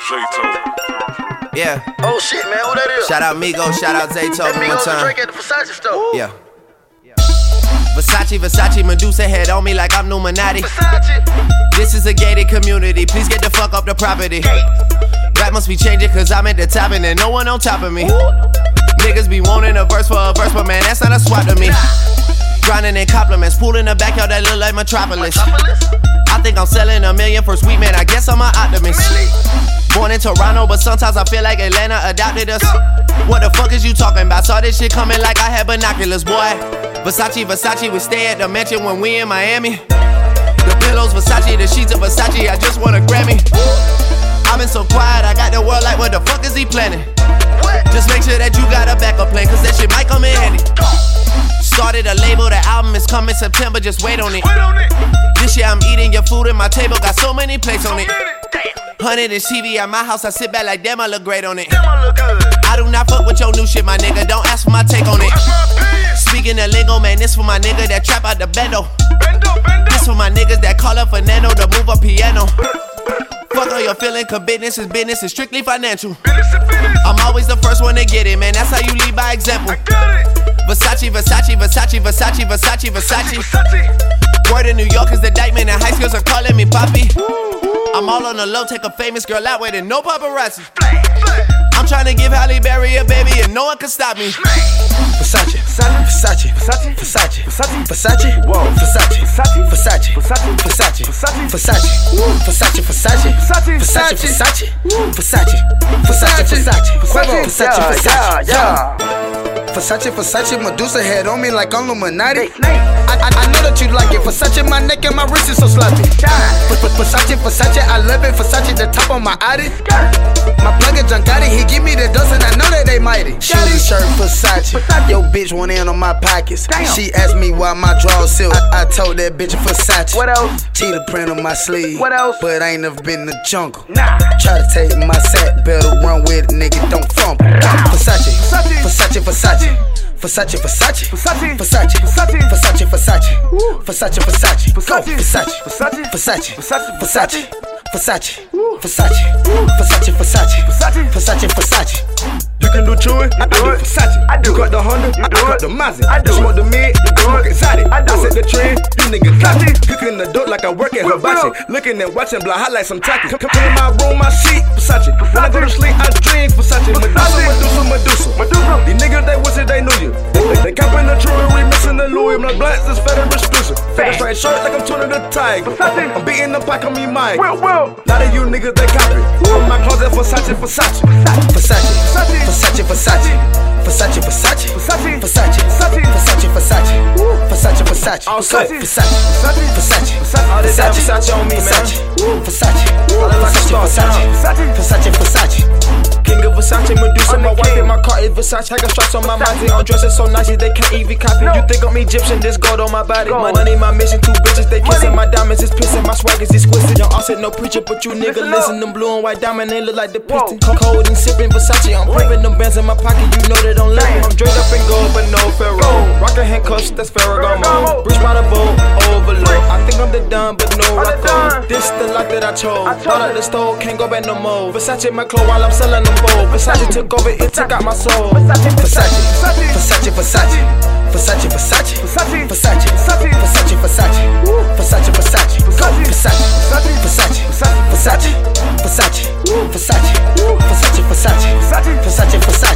Yeah. Oh shit, man, who that is? Shout out Migo, shout out Zaytoven one time. Drink at the Versace store. Yeah. Versace, Medusa head on me like I'm Numinati. This is a gated community, please get the fuck up the property. Rap must be changing cause I'm at the top and there's no one on top of me. Niggas be wanting a verse for a verse, but man, that's not a swap to me. Grinding in compliments, pool in the backyard that look like Metropolis. I think I'm selling $1 million for sweet, man, I guess I'm an optimist. Born in Toronto, but sometimes I feel like Atlanta adopted us. What the fuck is you talking about? Saw this shit coming like I had binoculars, boy. Versace, we stay at the mansion when we in Miami. The pillows Versace, the sheets of Versace, I just want a Grammy. I've been so quiet, I got the world like, what the fuck is he planning? Just make sure that you got a backup plan, cause that shit might come in handy. Started a label, the album is coming September, just wait on it. This year I'm eating your food and my table got so many plates on it. 100-inch TV at my house, I sit back like damn, I look great on it. I do not fuck with your new shit, my nigga, don't ask for my take on it. Speaking the lingo, man, this for my nigga that trap out the bendo. This for my niggas that call up Fernando to move a piano. Fuck all your feeling, cause business is strictly financial. I'm always the first one to get it, man, that's how you lead by example. Versace. Word in New York is the indictment and high schools are calling me Poppy. I'm all on the low, take a famous girl out with it, no paparazzi. I'm tryna give Halle Berry a baby and no one can stop me. Versace, Versace, Medusa head on me like I'm Illuminati. I know that you like it. Versace, my neck and my wrist is so sloppy. Versace, I love it. Versace, the top on my Audi. My plug is Giancotti, he give me the dozen, I know that they mighty. Shoes and shirt, Versace. Yo, bitch went in on my pockets. She asked me why my drawers silk. I told that bitch Versace. What else? Cheetah print on my sleeve. What else? But I ain't never been in the jungle. Nah. Try to take my sack, better run with it, nigga, don't fumble. Versace. You can do chewing, I do Versace. You got the Honda, I got the Mazda. You smoke the mid, you smoke exotic. I set the trend, you niggas copy. Cooking the dope like I work at Hibachi. Looking and watching, block hot like some tacky. Come in my room, my seat, Versace. When I go to sleep, I dream Versace. Medusa. These niggas, they wish that they knew you. They copping the jewelry, missing the Louis. My blacks is fed and exclusive. Fat straight shirt like I'm turning the tiger. I'm beating the pack on me, Mike. Now that you niggas, they copy. My closet, Versace. Versace on me, man. Versace. King of Versace, Medusa, my wife and my car is Versace. I got stripes on my body, I'm dressing so nice they can't even copy. You think I'm Egyptian, this gold on my body. My money, my mission, 2 bitches, they kissing. My diamonds is pissing, my swag is exquisite. Young Offset, no preacher, but you nigga listen. Them blue and white diamond, they look like the piston. Cold and sipping Versace, I'm pimping them bands in my pocket, you know they don't let me. I'm draped up in gold, but no Pharaoh. Rockin' handcuffs, that's Ferragamo. Bridge by the boat, overload. I think I'm the done, but no Rocco. This the life that I chose. Bought out the store, can't go back no more. Versace my clothes while I'm selling them bold. Versace took over, it took out my soul. Versace. Versace.